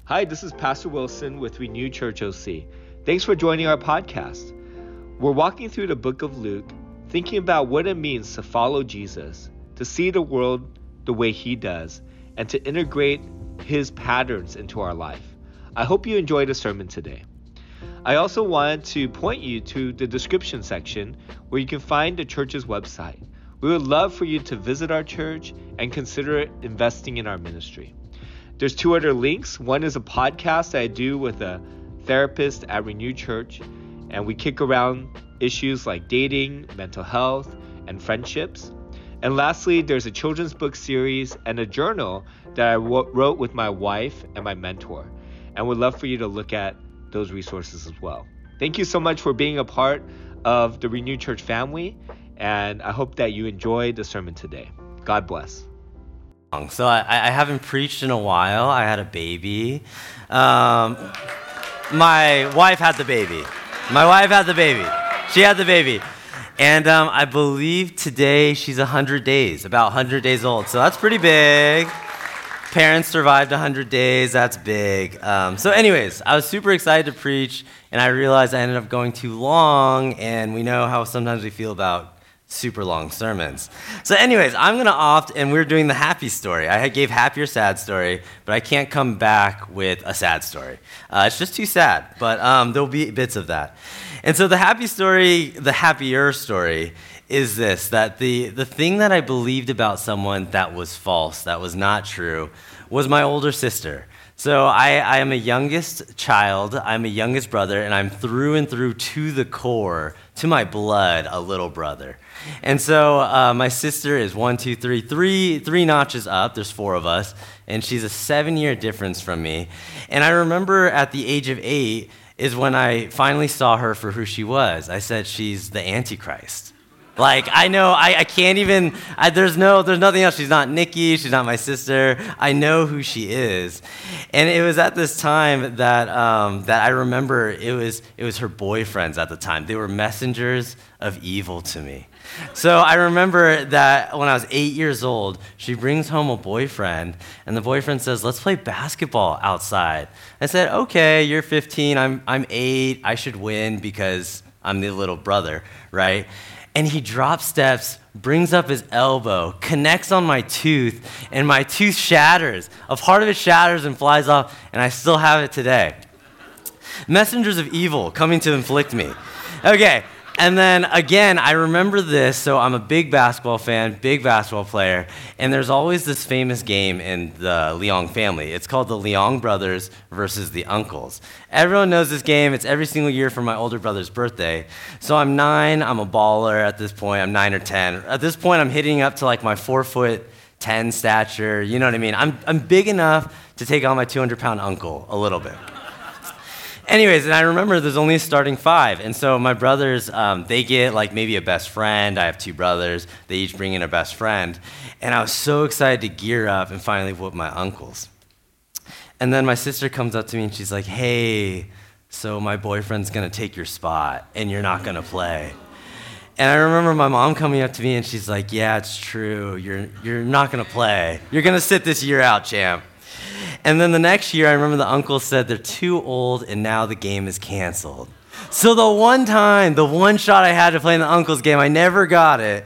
Hi, this is Pastor Wilson with Renew Church OC. Thanks for joining our podcast. We're walking through the book of Luke, thinking about what it means to follow Jesus, to see the world the way he does, and to integrate his patterns into our life. I hope you enjoyed the sermon today. I also wanted to point you to the description section where you can find the church's website. We would love for you to visit our church and consider investing in our ministry. There's two other links. One is a podcast that I do with a therapist at Renew Church, and we kick around issues like dating, mental health, and friendships. And lastly, there's a children's book series and a journal that I wrote with my wife and my mentor, and would love for you to look at those resources as well. Thank you so much for being a part of the Renew Church family, and I hope that you enjoyed the sermon today. God bless. So I haven't preached in a while. I had a baby. My wife had the baby. She had the baby. And I believe today she's 100 days, about 100 days old. So that's pretty big. Parents survived 100 days. That's big. So anyways, I was super excited to preach, and I realized I ended up going too long, and we know how sometimes we feel about super long sermons. So anyways, I'm going to opt, and we're doing the happy story. I gave happy or sad story, but I can't come back with a sad story. It's just too sad, but there'll be bits of that. And so the happy story, the happier story, is this, that the thing that I believed about someone that was false, that was not true, was my older sister. So I am a youngest child, I'm a youngest brother, and I'm through and through to the core, to my blood, a little brother. And so my sister is three notches up, there's four of us, and she's a 7-year difference from me. And I remember at the age of 8 is when I finally saw her for who she was. I said, she's the Antichrist. Like, I know, I can't even, there's nothing else. She's not Nikki, she's not my sister. I know who she is. And it was at this time that I remember it was her boyfriends at the time. They were messengers of evil to me. So I remember that when I was 8 years old, she brings home a boyfriend, and the boyfriend says, let's play basketball outside. I said, okay, you're 15, I'm 8, I should win because I'm the little brother, right? And he drops steps, brings up his elbow, connects on my tooth, and my tooth shatters. A part of it shatters and flies off, and I still have it today. Messengers of evil coming to inflict me. Okay, and then again, I remember this, so I'm a big basketball fan, big basketball player, and there's always this famous game in the Leong family. It's called the Leong brothers versus the uncles. Everyone knows this game. It's every single year for my older brother's birthday. So I'm 9, I'm a baller at this point, I'm 9 or 10. At this point, I'm hitting up to like my 4'10" stature, you know what I mean? I'm big enough to take on my 200-pound uncle a little bit. Anyways, and I remember there's only a starting 5, and so my brothers, they get like maybe a best friend. I have 2 brothers. They each bring in a best friend, and I was so excited to gear up and finally whoop my uncles. And then my sister comes up to me and she's like, hey, so my boyfriend's gonna take your spot, and you're not gonna play. And I remember my mom coming up to me and she's like, yeah, it's true. You're not gonna play. You're gonna sit this year out, champ. And then the next year, I remember the uncle said they're too old and now the game is canceled. So the one shot I had to play in the uncle's game, I never got it.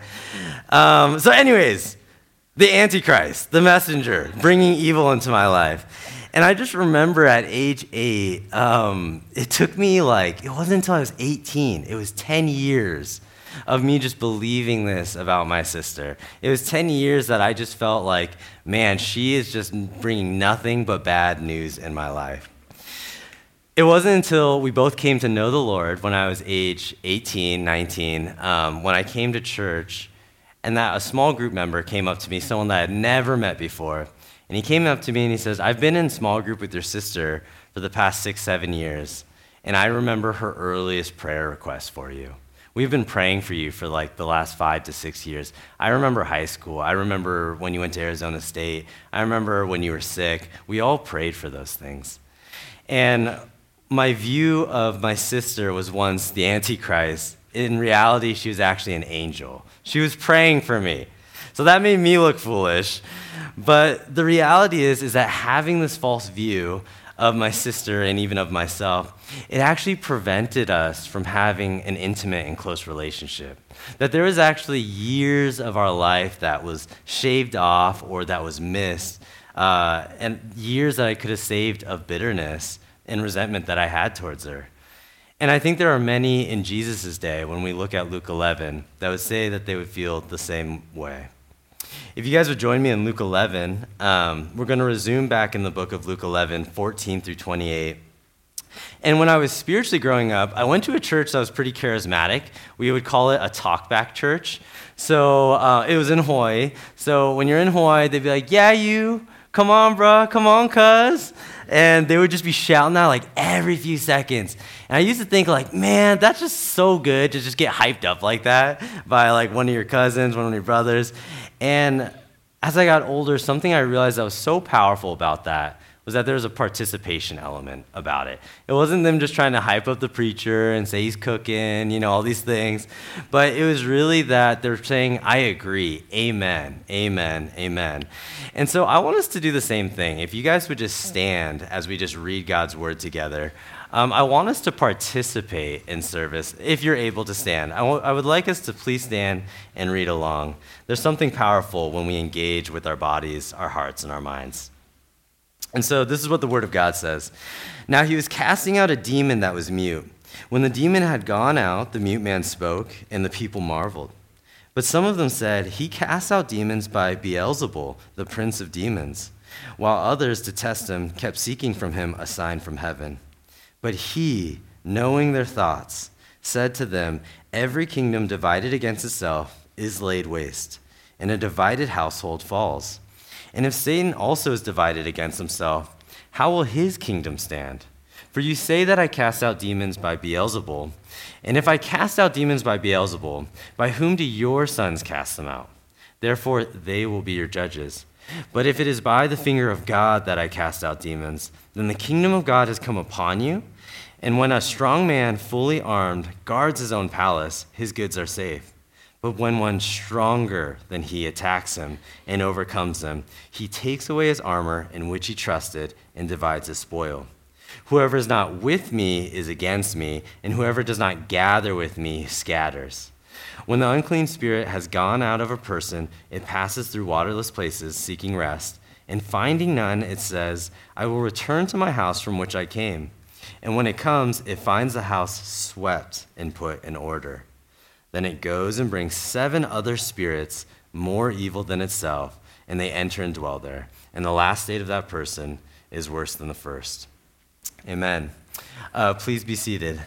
So anyways, the Antichrist, the messenger, bringing evil into my life. And I just remember at age 8, it took me it wasn't until I was 18, it was 10 years of me just believing this about my sister. It was 10 years that I just felt like, man, she is just bringing nothing but bad news in my life. It wasn't until we both came to know the Lord when I was age 18, 19, when I came to church, and that a small group member came up to me, someone that I had never met before, and he came up to me and he says, I've been in small group with your sister for the past 6, 7 years, and I remember her earliest prayer request for you. We've been praying for you for the last 5 to 6 years. I remember high school. I remember when you went to Arizona State. I remember when you were sick. We all prayed for those things. And my view of my sister was once the Antichrist. In reality, she was actually an angel. She was praying for me. So that made me look foolish. But the reality is that having this false view of my sister and even of myself, it actually prevented us from having an intimate and close relationship. That there was actually years of our life that was shaved off or that was missed, and years that I could have saved of bitterness and resentment that I had towards her. And I think there are many in Jesus' day, when we look at Luke 11, that would say that they would feel the same way. If you guys would join me in Luke 11, we're going to resume back in the book of Luke 11, 14 through 28. And when I was spiritually growing up, I went to a church that was pretty charismatic. We would call it a talkback church. So it was in Hawaii. So when you're in Hawaii, they'd be like, yeah, you, come on, bruh, come on, cuz. And they would just be shouting that like every few seconds. And I used to think like, man, that's just so good to just get hyped up like that by like one of your cousins, one of your brothers. And as I got older, something I realized that was so powerful about that was that there was a participation element about it. It wasn't them just trying to hype up the preacher and say he's cooking, all these things. But it was really that they're saying, I agree, amen, amen, amen. And so I want us to do the same thing. If you guys would just stand as we just read God's word together. I want us to participate in service, if you're able to stand. I would like us to please stand and read along. There's something powerful when we engage with our bodies, our hearts, and our minds. And so this is what the Word of God says. Now he was casting out a demon that was mute. When the demon had gone out, the mute man spoke, and the people marveled. But some of them said, he casts out demons by Beelzebul, the prince of demons, while others, to test him, kept seeking from him a sign from heaven. But he, knowing their thoughts, said to them, every kingdom divided against itself is laid waste, and a divided household falls. And if Satan also is divided against himself, how will his kingdom stand? For you say that I cast out demons by Beelzebul. And if I cast out demons by Beelzebul, by whom do your sons cast them out? Therefore they will be your judges. But if it is by the finger of God that I cast out demons, then the kingdom of God has come upon you. And when a strong man, fully armed, guards his own palace, his goods are safe. But when one stronger than he attacks him and overcomes him, he takes away his armor in which he trusted and divides his spoil. Whoever is not with me is against me, and whoever does not gather with me scatters. When the unclean spirit has gone out of a person, it passes through waterless places seeking rest, and finding none, it says, I will return to my house from which I came. And when it comes, it finds the house swept and put in order. Then it goes and brings 7 other spirits more evil than itself, and they enter and dwell there. And the last state of that person is worse than the first. Amen. Please be seated.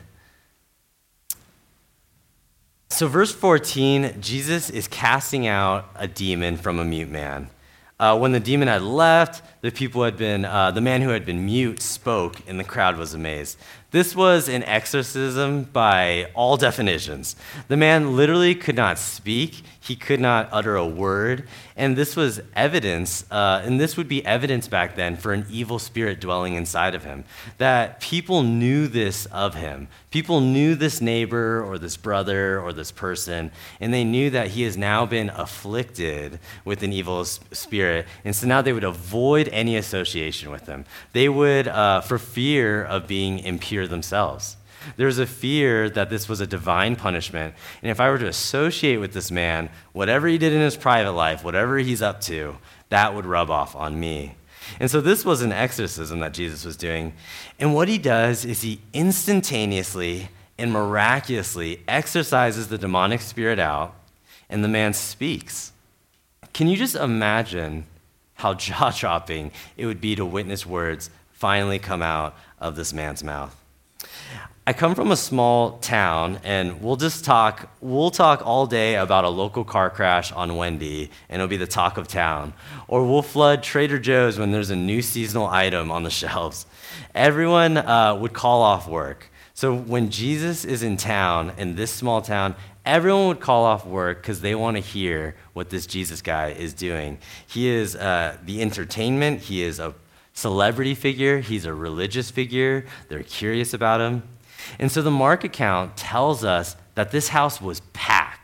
So verse 14, Jesus is casting out a demon from a mute man. When the demon had left, the man who had been mute spoke, and the crowd was amazed. This was an exorcism by all definitions. The man literally could not speak. He could not utter a word. And this was evidence, and this would be evidence back then for an evil spirit dwelling inside of him, that people knew this of him. People knew this neighbor or this brother or this person, and they knew that he has now been afflicted with an evil spirit. And so now they would avoid any association with him. They would, for fear of being impure themselves. There's a fear that this was a divine punishment, and if I were to associate with this man, whatever he did in his private life, whatever he's up to, that would rub off on me. And so this was an exorcism that Jesus was doing, and what he does is he instantaneously and miraculously exorcises the demonic spirit out, and the man speaks. Can you just imagine how jaw-dropping it would be to witness words finally come out of this man's mouth? I come from a small town, and we'll talk all day about a local car crash on Wendy, and it'll be the talk of town. Or we'll flood Trader Joe's when there's a new seasonal item on the shelves. Everyone would call off work. So when Jesus is in town, in this small town, everyone would call off work because they want to hear what this Jesus guy is doing. He is the entertainment. He is a celebrity figure. He's a religious figure. They're curious about him. And so the Mark account tells us that this house was packed.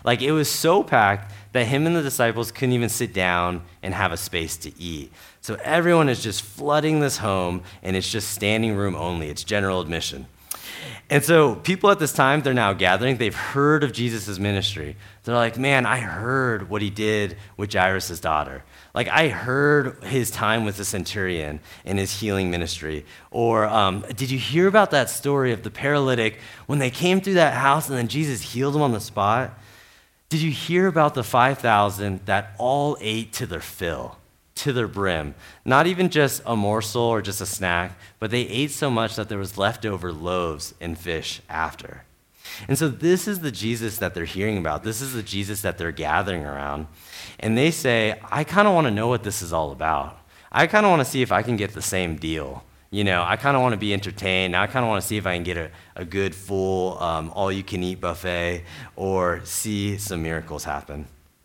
Like, it was so packed that him and the disciples couldn't even sit down and have a space to eat. So everyone is just flooding this home, and it's just standing room only. It's general admission. And so people at this time, they're now gathering. They've heard of Jesus' ministry. They're like, man, I heard what he did with Jairus' daughter. Like, I heard his time with the centurion and his healing ministry. Or did you hear about that story of the paralytic when they came through that house and then Jesus healed him on the spot? Did you hear about the 5,000 that all ate to their fill, to their brim? Not even just a morsel or just a snack, but they ate so much that there was leftover loaves and fish after. And so this is the Jesus that they're hearing about. This is the Jesus that they're gathering around. And they say, I kind of want to know what this is all about. I kind of want to see if I can get the same deal. You know, I kind of want to be entertained. I kind of want to see if I can get a good, full, all-you-can-eat buffet or see some miracles happen.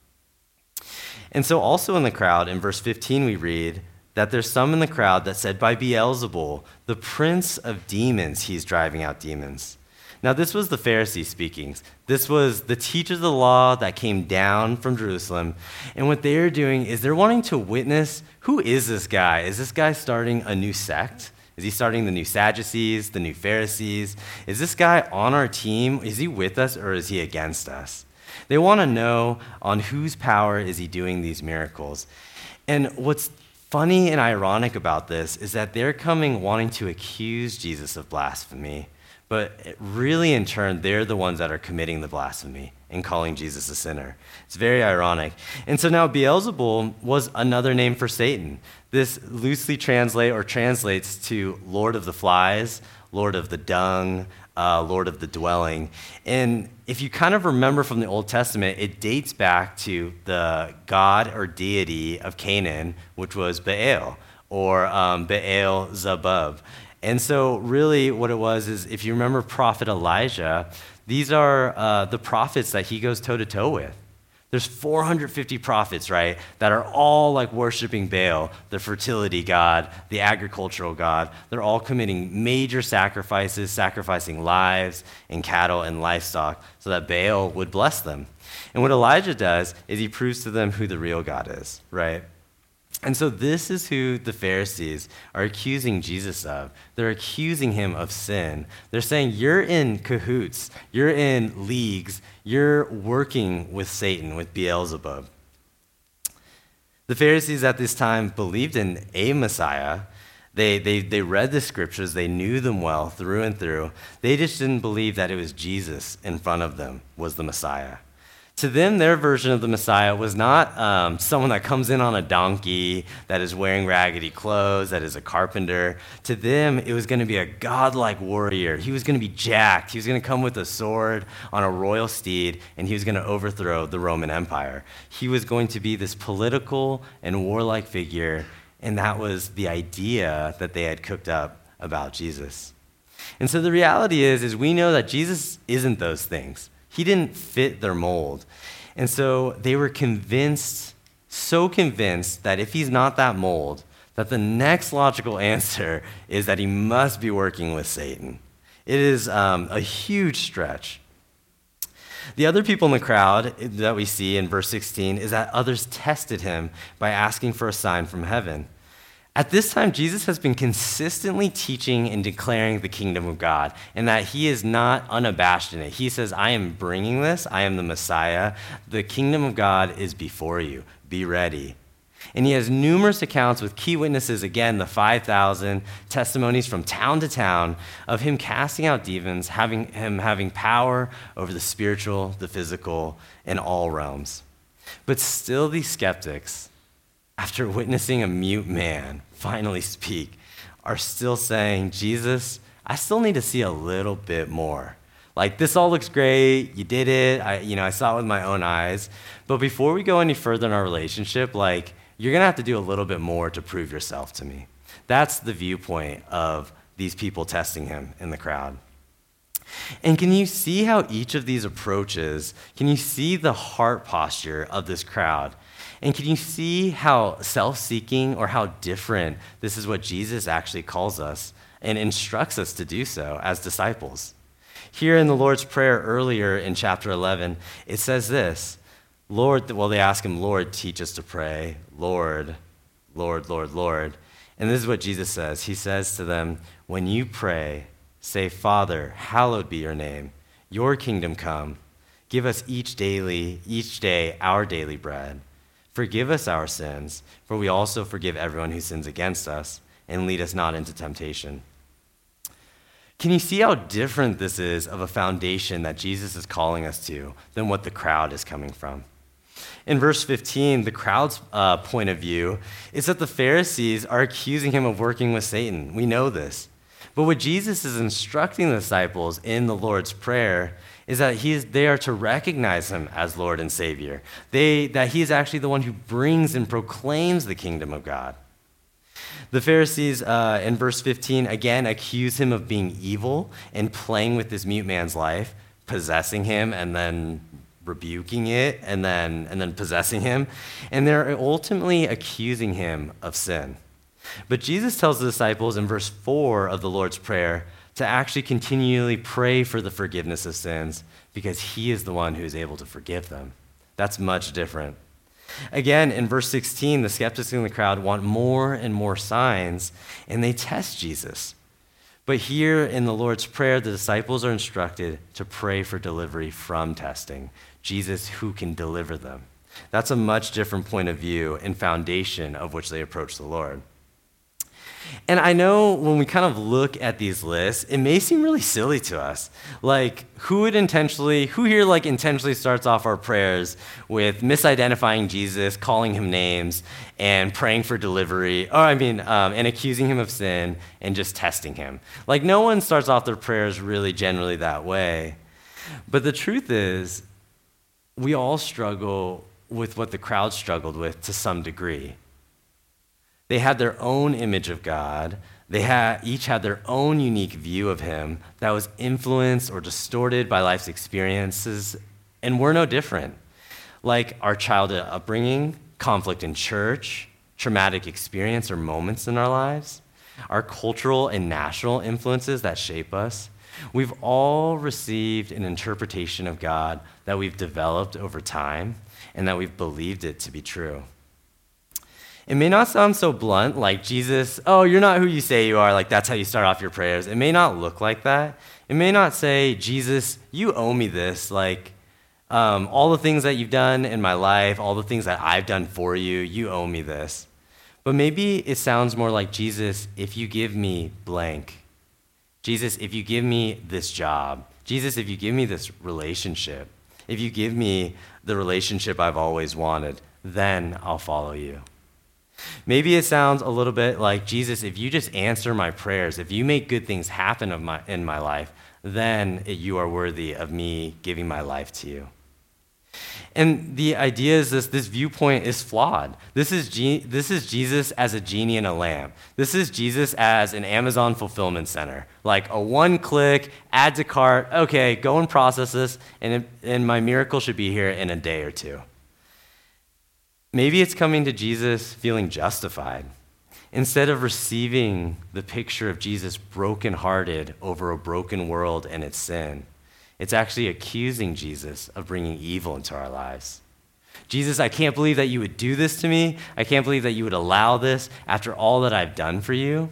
And so also in the crowd, in verse 15, we read that there's some in the crowd that said, by Beelzebul, the prince of demons, he's driving out demons. Now, this was the Pharisees speaking. This was the teachers of the law that came down from Jerusalem. And what they're doing is they're wanting to witness, who is this guy? Is this guy starting a new sect? Is he starting the new Sadducees, the new Pharisees? Is this guy on our team? Is he with us or is he against us? They want to know on whose power is he doing these miracles. And what's funny and ironic about this is that they're coming wanting to accuse Jesus of blasphemy. But really, in turn, they're the ones that are committing the blasphemy and calling Jesus a sinner. It's very ironic. And so now Beelzebul was another name for Satan. This loosely translates to Lord of the Flies, Lord of the Dung, Lord of the Dwelling. And if you kind of remember from the Old Testament, it dates back to the god or deity of Canaan, which was Baal, or Baal-zebub. And so really what it was is, if you remember Prophet Elijah, these are the prophets that he goes toe-to-toe with. There's 450 prophets, right, that are all like worshiping Baal, the fertility god, the agricultural god. They're all committing major sacrifices, sacrificing lives and cattle and livestock so that Baal would bless them. And what Elijah does is he proves to them who the real God is, right? And so this is who the Pharisees are accusing Jesus of. They're accusing him of sin. They're saying, you're in cahoots, you're in leagues, you're working with Satan, with Beelzebub. The Pharisees at this time believed in a Messiah. They read the scriptures, they knew them well through and through. They just didn't believe that it was Jesus in front of them was the Messiah. To them, their version of the Messiah was not someone that comes in on a donkey, that is wearing raggedy clothes, that is a carpenter. To them, it was going to be a godlike warrior. He was going to be jacked. He was going to come with a sword on a royal steed, and he was going to overthrow the Roman Empire. He was going to be this political and warlike figure, and that was the idea that they had cooked up about Jesus. And so the reality is we know that Jesus isn't those things. He didn't fit their mold. And so they were convinced, so convinced, that if he's not that mold, that the next logical answer is that he must be working with Satan. It is a huge stretch. The other people in the crowd that we see in verse 16 is that others tested him by asking for a sign from heaven. At this time, Jesus has been consistently teaching and declaring the kingdom of God, and that he is not unabashed in it. He says, I am bringing this. I am the Messiah. The kingdom of God is before you. Be ready. And he has numerous accounts with key witnesses, again, the 5,000 testimonies from town to town of him casting out demons, having power over the spiritual, the physical, and all realms. But still these skeptics, after witnessing a mute man finally speak, are still saying, Jesus, I still need to see a little bit more. Like, this all looks great, you did it, I saw it with my own eyes, but before we go any further in our relationship, you're gonna have to do a little bit more to prove yourself to me. That's the viewpoint of these people testing him in the crowd. And can you see how each of these approaches, can you see the heart posture of this crowd? And can you see how self-seeking or how different this is what Jesus actually calls us and instructs us to do so as disciples? Here in the Lord's Prayer earlier in chapter 11, it says this, Lord, well, they ask him, Lord, teach us to pray. Lord, Lord, Lord, Lord. And this is what Jesus says. He says to them, when you pray, say, Father, hallowed be your name. Your kingdom come. Give us each day our daily bread. Forgive us our sins, for we also forgive everyone who sins against us, and lead us not into temptation. Can you see how different this is of a foundation that Jesus is calling us to than what the crowd is coming from? In verse 15, the crowd's point of view is that the Pharisees are accusing him of working with Satan. We know this. But what Jesus is instructing the disciples in the Lord's Prayer is that they are to recognize him as Lord and Savior. That he is actually the one who brings and proclaims the kingdom of God. The Pharisees, in verse 15, again accuse him of being evil and playing with this mute man's life, possessing him and then rebuking it and then possessing him. And they're ultimately accusing him of sin. But Jesus tells the disciples in verse 4 of the Lord's Prayer to actually continually pray for the forgiveness of sins because he is the one who is able to forgive them. That's much different. Again, in verse 16, the skeptics in the crowd want more and more signs, and they test Jesus. But here in the Lord's Prayer, the disciples are instructed to pray for delivery from testing, Jesus who can deliver them. That's a much different point of view and foundation of which they approach the Lord. And I know when we kind of look at these lists, it may seem really silly to us. Like, who here intentionally starts off our prayers with misidentifying Jesus, calling him names, and praying for delivery, and accusing him of sin, and just testing him? Like, no one starts off their prayers really generally that way. But the truth is, we all struggle with what the crowd struggled with to some degree. They had their own image of God. They each had their own unique view of him that was influenced or distorted by life's experiences, and we're no different. Like our childhood upbringing, conflict in church, traumatic experience or moments in our lives, our cultural and national influences that shape us, we've all received an interpretation of God that we've developed over time and that we've believed it to be true. It may not sound so blunt, like Jesus, oh, you're not who you say you are, like that's how you start off your prayers. It may not look like that. It may not say, Jesus, you owe me this, like all the things that you've done in my life, all the things that I've done for you, you owe me this. But maybe it sounds more like, Jesus, if you give me blank. Jesus, if you give me this job. Jesus, if you give me this relationship. If you give me the relationship I've always wanted, then I'll follow you. Maybe it sounds a little bit like, Jesus, if you just answer my prayers, if you make good things happen in my life, then you are worthy of me giving my life to you. And the idea is this viewpoint is flawed. This is Jesus as a genie in a lamp. This is Jesus as an Amazon fulfillment center. Like a one-click, add to cart, okay, go and process this, and my miracle should be here in a day or two. Maybe it's coming to Jesus feeling justified. Instead of receiving the picture of Jesus brokenhearted over a broken world and its sin, it's actually accusing Jesus of bringing evil into our lives. Jesus, I can't believe that you would do this to me. I can't believe that you would allow this after all that I've done for you.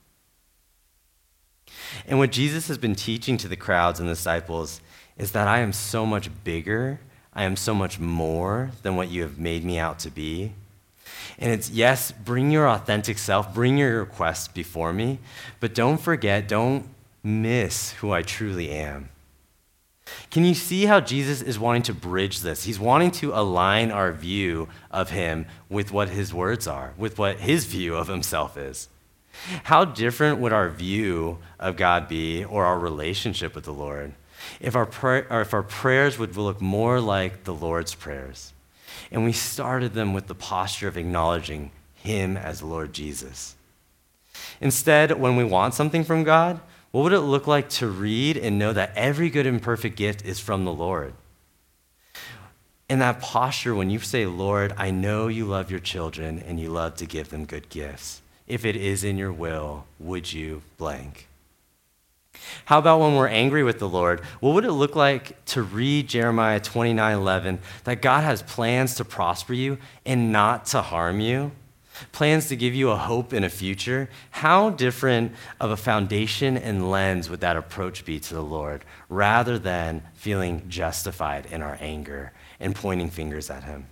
And what Jesus has been teaching to the crowds and the disciples is that I am so much bigger, I am so much more than what you have made me out to be. And it's, yes, bring your authentic self, bring your requests before me, but don't miss who I truly am. Can you see how Jesus is wanting to bridge this? He's wanting to align our view of him with what his words are, with what his view of himself is. How different would our view of God be, or our relationship with the Lord, if our prayers would look more like the Lord's prayers, and we started them with the posture of acknowledging him as Lord Jesus? Instead, when we want something from God, what would it look like to read and know that every good and perfect gift is from the Lord? In that posture, when you say, Lord, I know you love your children and you love to give them good gifts. If it is in your will, would you blank? How about when we're angry with the Lord? What would it look like to read Jeremiah 29:11, that God has plans to prosper you and not to harm you? Plans to give you a hope and a future? How different of a foundation and lens would that approach be to the Lord, rather than feeling justified in our anger and pointing fingers at him?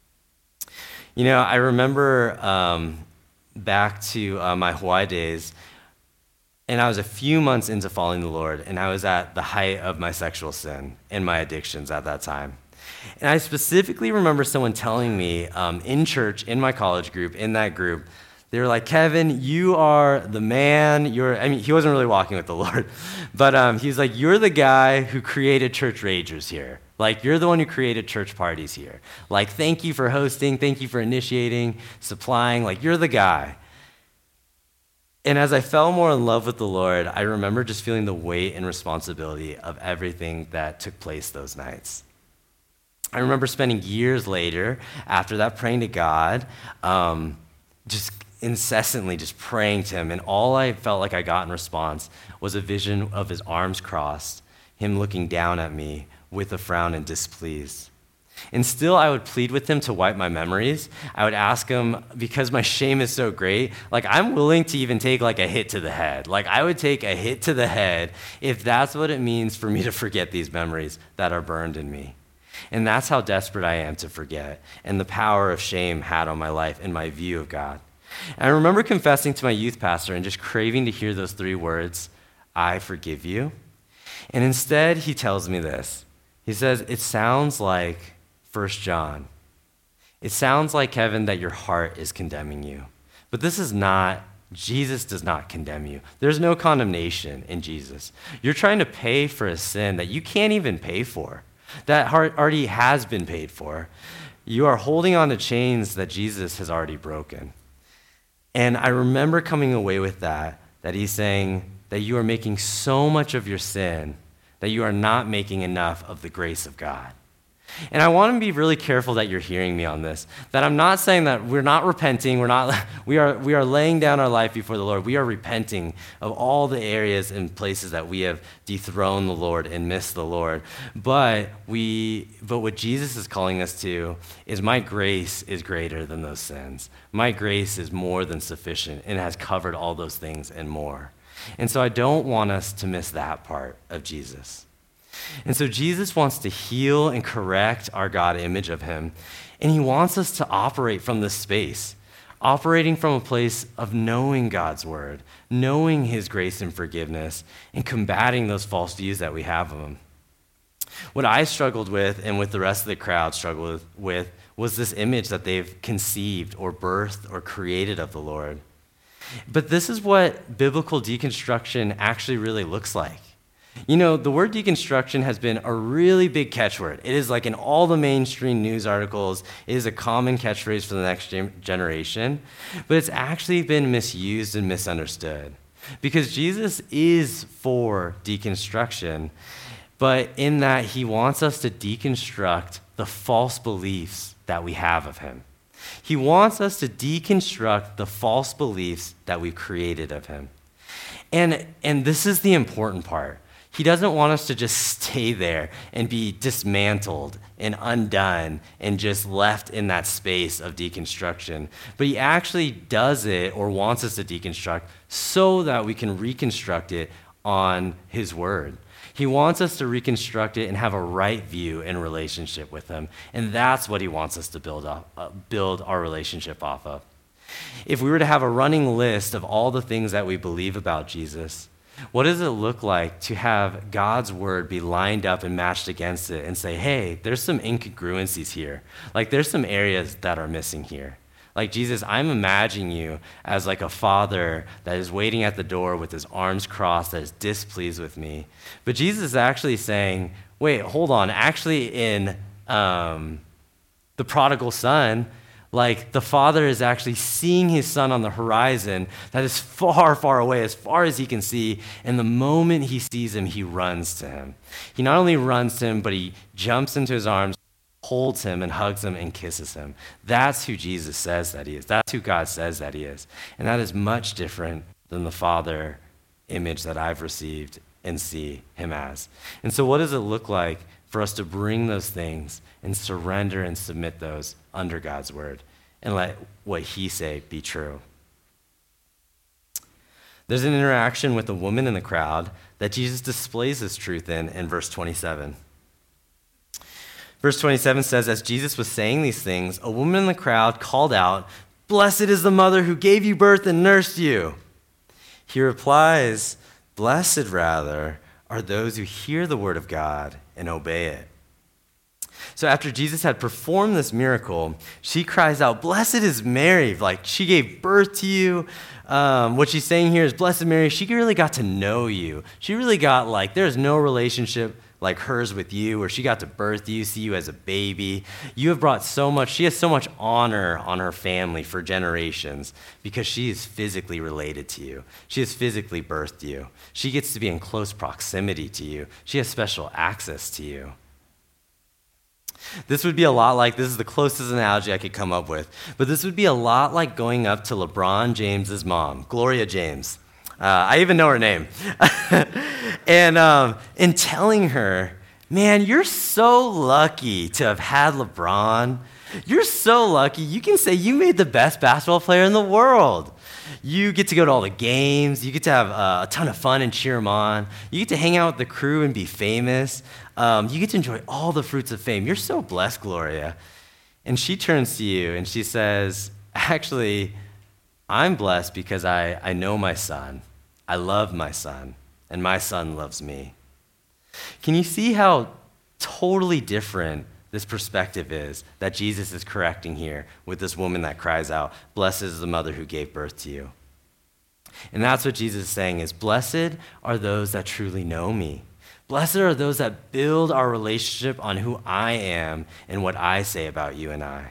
You know, I remember back to my Hawaii days, and I was a few months into following the Lord, and I was at the height of my sexual sin and my addictions at that time. And I specifically remember someone telling me in church, in my college group, in that group, they were like, Kevin, you are the man. He wasn't really walking with the Lord, but he was like, you're the guy who created church ragers here. Like, you're the one who created church parties here. Like, thank you for hosting. Thank you for initiating, supplying. Like, you're the guy. And as I fell more in love with the Lord, I remember just feeling the weight and responsibility of everything that took place those nights. I remember spending years later, after that, praying to God, just incessantly just praying to him. And all I felt like I got in response was a vision of his arms crossed, him looking down at me with a frown and displeased. And still, I would plead with him to wipe my memories. I would ask him, because my shame is so great, like, I'm willing to even take like a hit to the head. Like, I would take a hit to the head if that's what it means for me to forget these memories that are burned in me. And that's how desperate I am to forget, and the power of shame had on my life and my view of God. And I remember confessing to my youth pastor and just craving to hear those 3 words, I forgive you. And instead, he tells me this. He says, it sounds like 1 John. It sounds like, Kevin, that your heart is condemning you. But this is not, Jesus does not condemn you. There's no condemnation in Jesus. You're trying to pay for a sin that you can't even pay for, that heart already has been paid for. You are holding on to chains that Jesus has already broken. And I remember coming away with that he's saying that you are making so much of your sin that you are not making enough of the grace of God. And I want to be really careful that you're hearing me on this, that I'm not saying that we're not repenting, we are laying down our life before the Lord. We are repenting of all the areas and places that we have dethroned the Lord and missed the Lord. But what Jesus is calling us to is, my grace is greater than those sins. My grace is more than sufficient and has covered all those things and more. And so I don't want us to miss that part of Jesus. And so Jesus wants to heal and correct our God image of him, and he wants us to operate from this space, operating from a place of knowing God's word, knowing his grace and forgiveness, and combating those false views that we have of him. What I struggled with, and with the rest of the crowd struggled with, was this image that they've conceived or birthed or created of the Lord. But this is what biblical deconstruction actually really looks like. You know, the word deconstruction has been a really big catchword. It is like in all the mainstream news articles. It is a common catchphrase for the next generation, but it's actually been misused and misunderstood, because Jesus is for deconstruction, but in that he wants us to deconstruct the false beliefs that we have of him. He wants us to deconstruct the false beliefs that we've created of him. And this is the important part. He doesn't want us to just stay there and be dismantled and undone and just left in that space of deconstruction. But he actually does it, or wants us to deconstruct, so that we can reconstruct it on his word. He wants us to reconstruct it and have a right view and relationship with him. And that's what he wants us to build our relationship off of. If we were to have a running list of all the things that we believe about Jesus, what does it look like to have God's word be lined up and matched against it and say, hey, there's some incongruencies here. Like, there's some areas that are missing here. Like, Jesus, I'm imagining you as like a father that is waiting at the door with his arms crossed, that is displeased with me. But Jesus is actually saying, wait, hold on. Actually, in the prodigal son, like, the father is actually seeing his son on the horizon that is far, far away, as far as he can see. And the moment he sees him, he runs to him. He not only runs to him, but he jumps into his arms, holds him, and hugs him and kisses him. That's who Jesus says that he is. That's who God says that he is. And that is much different than the father image that I've received and see him as. And so what does it look like for us to bring those things and surrender and submit those under God's word and let what he say be true? There's an interaction with a woman in the crowd that Jesus displays this truth in verse 27. Verse 27 says, as Jesus was saying these things, a woman in the crowd called out, "Blessed is the mother who gave you birth and nursed you." He replies, "Blessed, rather, are those who hear the word of God and obey it." So after Jesus had performed this miracle, she cries out, "Blessed is Mary," like she gave birth to you. What she's saying here is, Blessed Mary, she really got to know you. She really got there's no relationship like hers with you, where she got to birth you, see you as a baby. You have brought so much, she has so much honor on her family for generations because she is physically related to you. She has physically birthed you. She gets to be in close proximity to you. She has special access to you. This would be a lot like, this is the closest analogy I could come up with, but this would be a lot like going up to LeBron James's mom, Gloria James. I even know her name. and telling her, "Man, you're so lucky to have had LeBron. You're so lucky. You can say you made the best basketball player in the world. You get to go to all the games. You get to have a ton of fun and cheer him on. You get to hang out with the crew and be famous. You get to enjoy all the fruits of fame. You're so blessed, Gloria." And she turns to you and she says, "Actually, I'm blessed because I know my son. I love my son, and my son loves me." Can you see how totally different this perspective is that Jesus is correcting here with this woman that cries out, "Blessed is the mother who gave birth to you"? And that's what Jesus is saying is, blessed are those that truly know me. Blessed are those that build our relationship on who I am and what I say about you and I.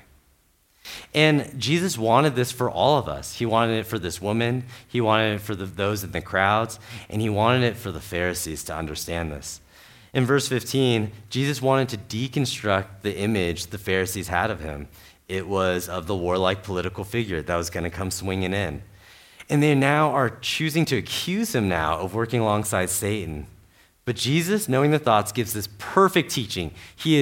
And Jesus wanted this for all of us. He wanted it for this woman. He wanted it for those in the crowds. And he wanted it for the Pharisees to understand this. In verse 15, Jesus wanted to deconstruct the image the Pharisees had of him. It was of the warlike political figure that was going to come swinging in. And they now are choosing to accuse him now of working alongside Satan. But Jesus, knowing the thoughts, gives this perfect teaching.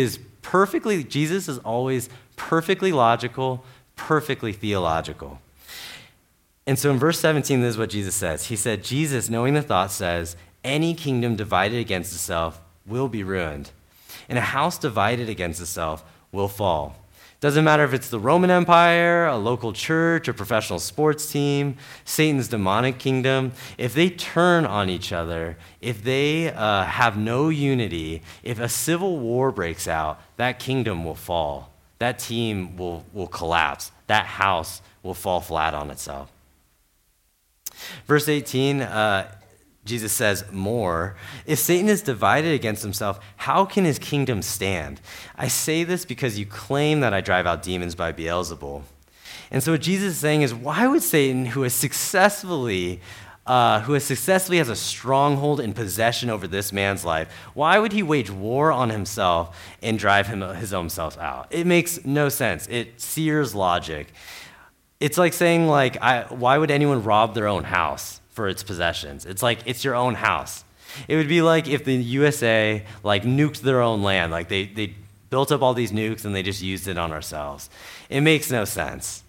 Jesus is always perfectly logical, perfectly theological. And so in verse 17, this is what Jesus says. He said, Jesus, knowing the thoughts, says, "Any kingdom divided against itself will be ruined, and a house divided against itself will fall." Doesn't matter if it's the Roman Empire, a local church, a professional sports team, Satan's demonic kingdom. If they turn on each other, if they have no unity, if a civil war breaks out, that kingdom will fall. That team will collapse. That house will fall flat on itself. Verse 18, Jesus says more, "If Satan is divided against himself, how can his kingdom stand? I say this because you claim that I drive out demons by Beelzebul." And so what Jesus is saying is, why would Satan, who has successfully has a stronghold and possession over this man's life, why would he wage war on himself and drive his own self out? It makes no sense. It sears logic. It's like saying, why would anyone rob their own house for its possessions? It's like, it's your own house. It would be like if the USA nuked their own land. They built up all these nukes and they just used it on ourselves. It makes no sense.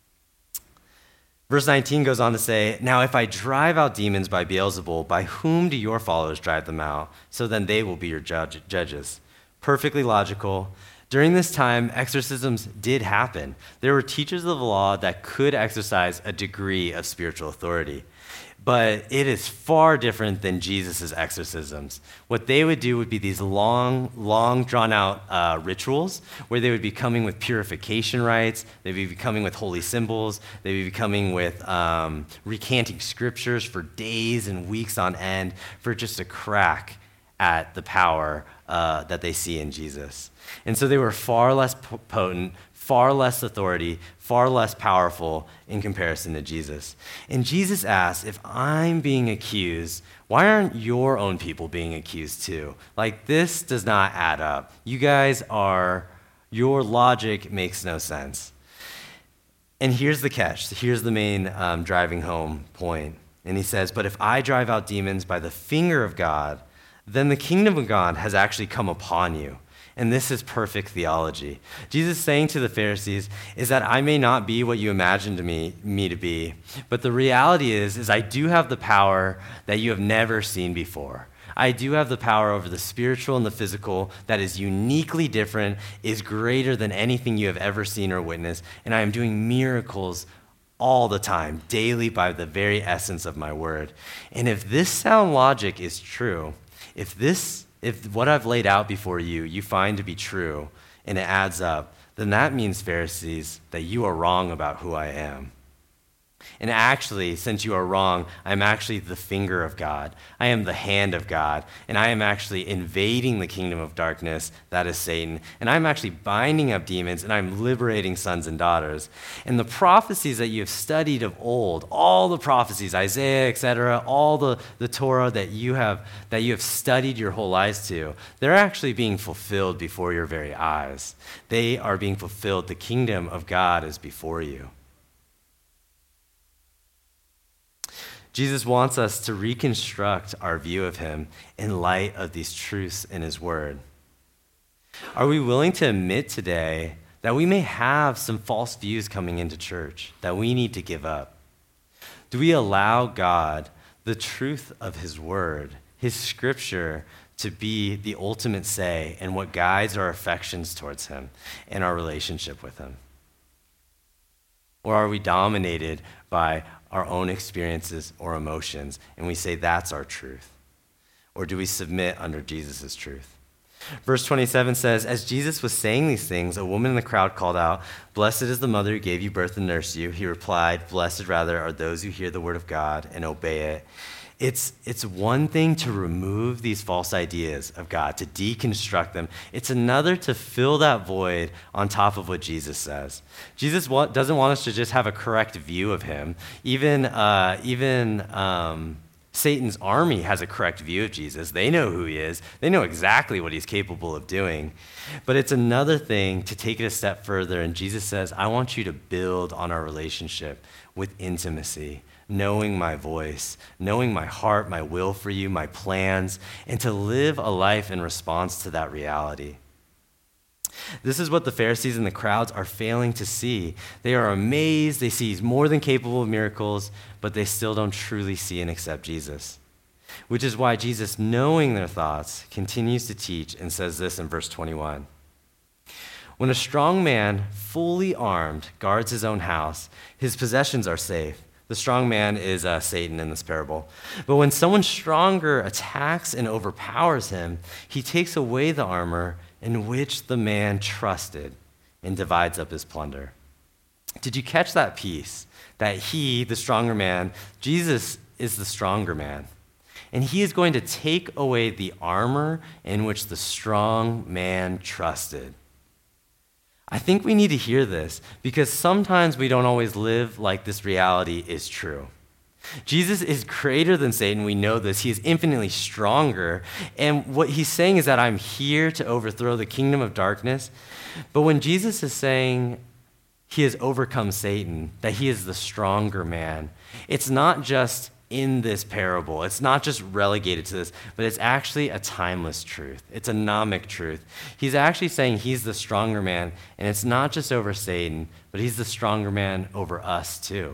Verse 19 goes on to say, "Now if I drive out demons by Beelzebul, by whom do your followers drive them out? So then they will be your judges." Perfectly logical. During this time, exorcisms did happen. There were teachers of the law that could exercise a degree of spiritual authority. But it is far different than Jesus' exorcisms. What they would do would be these long drawn-out rituals where they would be coming with purification rites, they'd be coming with holy symbols, they'd be coming with recanting scriptures for days and weeks on end for just a crack at the power that they see in Jesus. And so they were far less potent, far less authority, far less powerful in comparison to Jesus. And Jesus asks, if I'm being accused, why aren't your own people being accused too? This does not add up. Your logic makes no sense. And here's the catch. Here's the main driving home point. And he says, but if I drive out demons by the finger of God, then the kingdom of God has actually come upon you. And this is perfect theology. Jesus saying to the Pharisees is that I may not be what you imagined me to be, but the reality is I do have the power that you have never seen before. I do have the power over the spiritual and the physical that is uniquely different, is greater than anything you have ever seen or witnessed, and I am doing miracles all the time, daily, by the very essence of my word. And if this sound logic is true, if what I've laid out before you, you find to be true, and it adds up, then that means, Pharisees, that you are wrong about who I am. And actually, since you are wrong, I'm actually the finger of God. I am the hand of God. And I am actually invading the kingdom of darkness, that is Satan. And I'm actually binding up demons, and I'm liberating sons and daughters. And the prophecies that you have studied of old, all the prophecies, Isaiah, etc., all the Torah that you have studied your whole lives to, they're actually being fulfilled before your very eyes. They are being fulfilled. The kingdom of God is before you. Jesus wants us to reconstruct our view of him in light of these truths in his word. Are we willing to admit today that we may have some false views coming into church that we need to give up? Do we allow God, the truth of his word, his scripture, to be the ultimate say and what guides our affections towards him and our relationship with him? Or are we dominated by our own experiences or emotions, and we say that's our truth? Or do we submit under Jesus' truth? Verse 27 says, as Jesus was saying these things, a woman in the crowd called out, blessed is the mother who gave you birth and nursed you. He replied, blessed rather are those who hear the word of God and obey it. It's one thing to remove these false ideas of God, to deconstruct them. It's another to fill that void on top of what Jesus says. Jesus doesn't want us to just have a correct view of him. Even Satan's army has a correct view of Jesus. They know who he is. They know exactly what he's capable of doing. But it's another thing to take it a step further. And Jesus says, I want you to build on our relationship with intimacy, knowing my voice, knowing my heart, my will for you, my plans, and to live a life in response to that reality. This is what the Pharisees and the crowds are failing to see. They are amazed. They see he's more than capable of miracles, but they still don't truly see and accept Jesus. Which is why Jesus, knowing their thoughts, continues to teach and says this in verse 21. When a strong man, fully armed, guards his own house, his possessions are safe. The strong man is Satan in this parable. But when someone stronger attacks and overpowers him, he takes away the armor in which the man trusted and divides up his plunder. Did you catch that piece? That he, the stronger man, Jesus is the stronger man. And he is going to take away the armor in which the strong man trusted. I think we need to hear this because sometimes we don't always live like this reality is true. Jesus is greater than Satan. We know this. He is infinitely stronger. And what he's saying is that I'm here to overthrow the kingdom of darkness. But when Jesus is saying he has overcome Satan, that he is the stronger man, it's not just in this parable. It's not just relegated to this, but it's actually a timeless truth. It's a gnomic truth. He's actually saying he's the stronger man, and it's not just over Satan, but he's the stronger man over us too.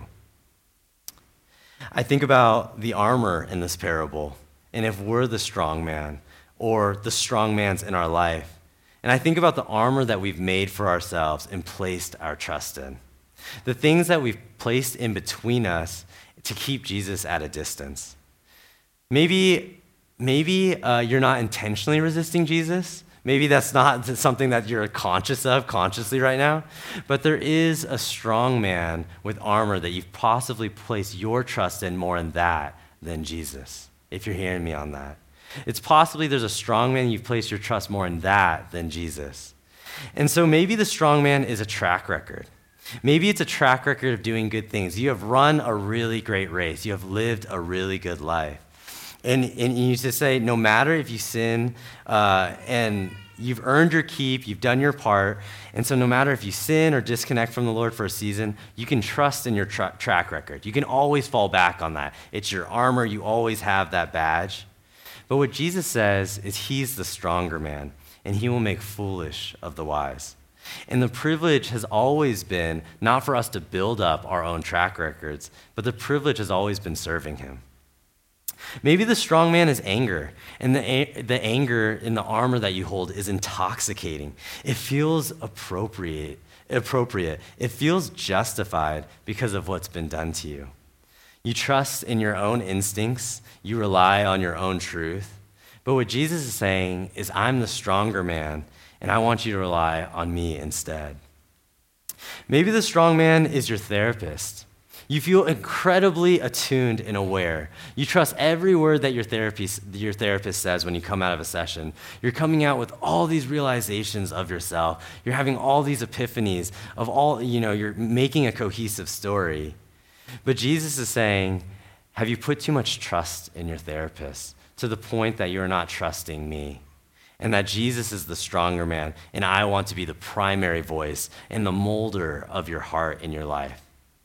I think about the armor in this parable, and if we're the strong man, or the strong man's in our life, and I think about the armor that we've made for ourselves and placed our trust in. The things that we've placed in between us to keep Jesus at a distance. Maybe you're not intentionally resisting Jesus. Maybe that's not something that you're conscious of consciously right now. But there is a strong man with armor that you've possibly placed your trust in more in that than Jesus, if you're hearing me on that. It's possibly there's a strong man you've placed your trust more in that than Jesus. And so maybe the strong man is a track record. Maybe it's a track record of doing good things. You have run a really great race. You have lived a really good life. And you just say, no matter if you sin and You've earned your keep, you've done your part, and so no matter if you sin or disconnect from the Lord for a season, you can trust in your track record. You can always fall back on that. It's your armor, you always have that badge. But what Jesus says is he's the stronger man, and he will make foolish of the wise. And the privilege has always been not for us to build up our own track records, but the privilege has always been serving him. Maybe the strong man is anger, and the anger in the armor that you hold is intoxicating. It feels appropriate. It feels justified because of what's been done to you. You trust in your own instincts. You rely on your own truth. But what Jesus is saying is, I'm the stronger man, and I want you to rely on me instead. Maybe the strong man is your therapist. You feel incredibly attuned and aware. You trust every word that your therapist says when you come out of a session. You're coming out with all these realizations of yourself. You're having all these epiphanies of you're making a cohesive story. But Jesus is saying, have you put too much trust in your therapist to the point that you're not trusting me? And that Jesus is the stronger man, and I want to be the primary voice and the molder of your heart and your life.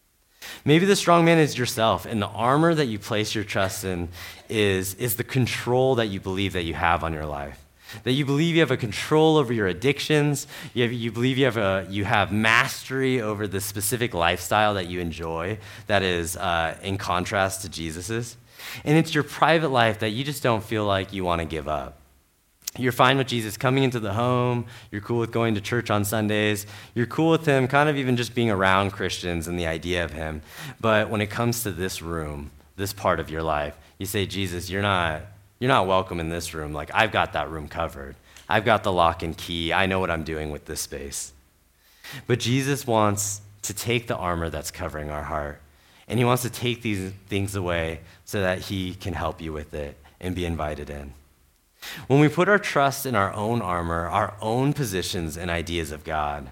Maybe the strong man is yourself, and the armor that you place your trust in is the control that you believe that you have on your life. That you believe you have a control over your addictions, you believe you have mastery over the specific lifestyle that you enjoy that is in contrast to Jesus's. And it's your private life that you just don't feel like you want to give up. You're fine with Jesus coming into the home. You're cool with going to church on Sundays. You're cool with him kind of even just being around Christians and the idea of him. But when it comes to this room, this part of your life, you say, Jesus, you're not welcome in this room. Like, I've got that room covered. I've got the lock and key. I know what I'm doing with this space. But Jesus wants to take the armor that's covering our heart, and he wants to take these things away so that he can help you with it and be invited in. When we put our trust in our own armor, our own positions and ideas of God,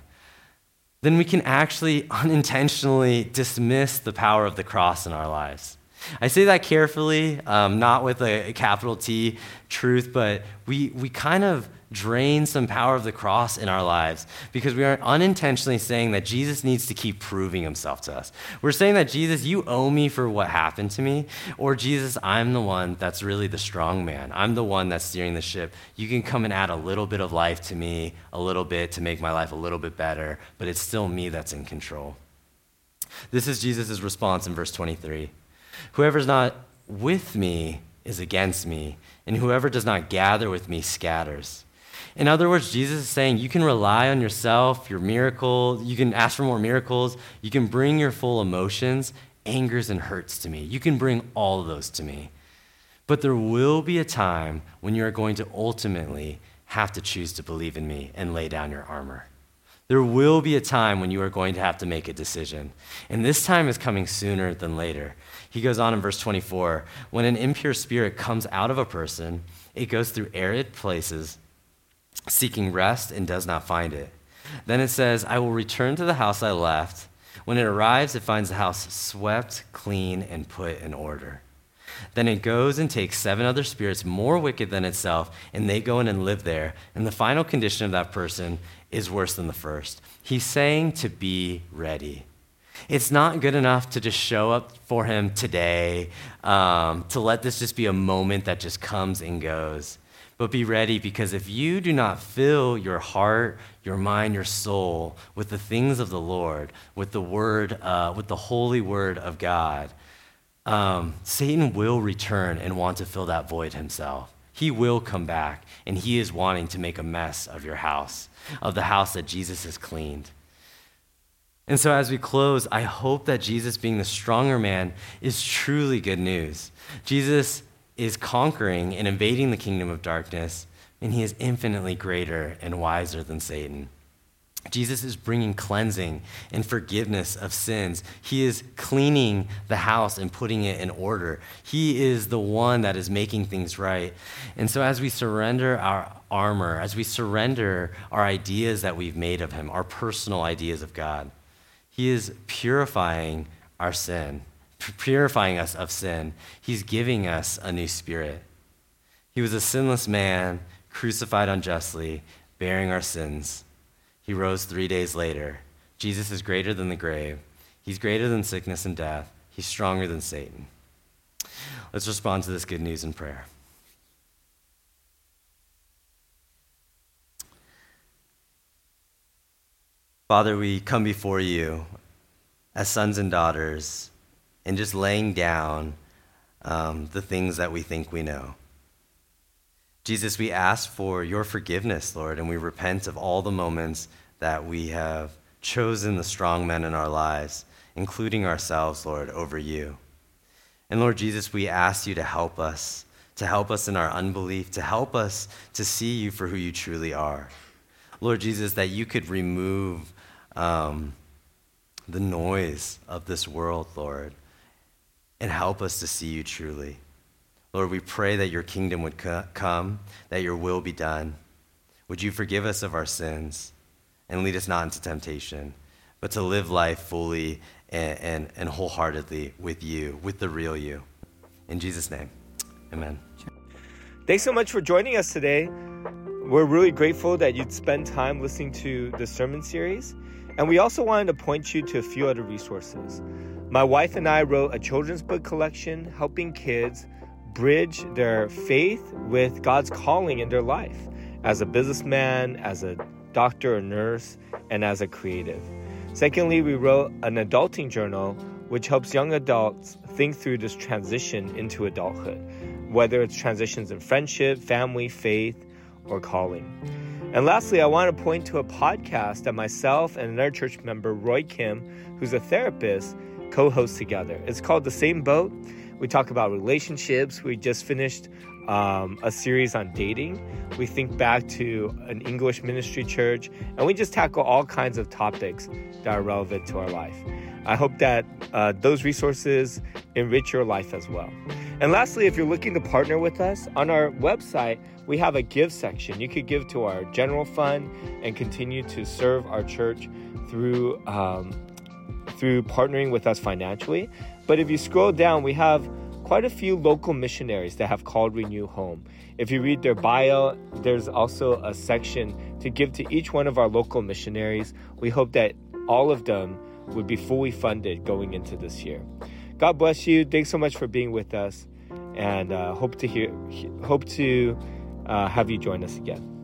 then we can actually unintentionally dismiss the power of the cross in our lives. I say that carefully, not with a capital T truth, but we kind of drain some power of the cross in our lives because we are unintentionally saying that Jesus needs to keep proving himself to us. We're saying that, Jesus, you owe me for what happened to me, or Jesus, I'm the one that's really the strong man. I'm the one that's steering the ship. You can come and add a little bit of life to me, a little bit to make my life a little bit better, but it's still me that's in control. This is Jesus' response in verse 23. Whoever's not with me is against me, and whoever does not gather with me scatters. In other words, Jesus is saying you can rely on yourself, your miracle, you can ask for more miracles, you can bring your full emotions, angers and hurts to me. You can bring all of those to me. But there will be a time when you are going to ultimately have to choose to believe in me and lay down your armor. There will be a time when you are going to have to make a decision. And this time is coming sooner than later. He goes on in verse 24, when an impure spirit comes out of a person, it goes through arid places, seeking rest and does not find it. Then it says, I will return to the house I left. When it arrives, it finds the house swept, clean, and put in order. Then it goes and takes 7 other spirits more wicked than itself, and they go in and live there. And the final condition of that person is worse than the first. He's saying to be ready. It's not good enough to just show up for him today, to let this just be a moment that just comes and goes. But be ready, because if you do not fill your heart, your mind, your soul with the things of the Lord, with the word, with the holy word of God, Satan will return and want to fill that void himself. He will come back, and he is wanting to make a mess of your house, of the house that Jesus has cleaned. And so as we close, I hope that Jesus being the stronger man is truly good news. Jesus is conquering and invading the kingdom of darkness, and he is infinitely greater and wiser than Satan. Jesus is bringing cleansing and forgiveness of sins. He is cleaning the house and putting it in order. He is the one that is making things right. And so as we surrender our armor, as we surrender our ideas that we've made of him, our personal ideas of God, he is purifying our sin, purifying us of sin. He's giving us a new spirit. He was a sinless man, crucified unjustly, bearing our sins. He rose 3 days later. Jesus is greater than the grave. He's greater than sickness and death. He's stronger than Satan. Let's respond to this good news in prayer. Father, we come before you as sons and daughters and just laying down the things that we think we know. Jesus, we ask for your forgiveness, Lord, and we repent of all the moments that we have chosen the strong men in our lives, including ourselves, Lord, over you. And Lord Jesus, we ask you to help us in our unbelief, to help us to see you for who you truly are. Lord Jesus, that you could remove the noise of this world, Lord, and help us to see you truly. Lord, we pray that your kingdom would come, that your will be done. Would you forgive us of our sins and lead us not into temptation, but to live life fully and wholeheartedly with you, with the real you. In Jesus' name, amen. Thanks so much for joining us today. We're really grateful that you'd spend time listening to the sermon series. And we also wanted to point you to a few other resources. My wife and I wrote a children's book collection helping kids bridge their faith with God's calling in their life as a businessman, as a doctor or nurse, and as a creative. Secondly, we wrote an adulting journal which helps young adults think through this transition into adulthood, whether it's transitions in friendship, family, faith, or calling. And lastly, I want to point to a podcast that myself and another church member, Roy Kim, who's a therapist, co-host together. It's called The Same Boat. We talk about relationships. We just finished a series on dating. We think back to an English ministry church, and we just tackle all kinds of topics that are relevant to our life. I hope that those resources enrich your life as well. And lastly, if you're looking to partner with us, on our website, we have a give section. You could give to our general fund and continue to serve our church through partnering with us financially. But if you scroll down, we have quite a few local missionaries that have called Renew home. If you read their bio, there's also a section to give to each one of our local missionaries. We hope that all of them would be fully funded going into this year. God bless you. Thanks so much for being with us, and hope to have you join us again.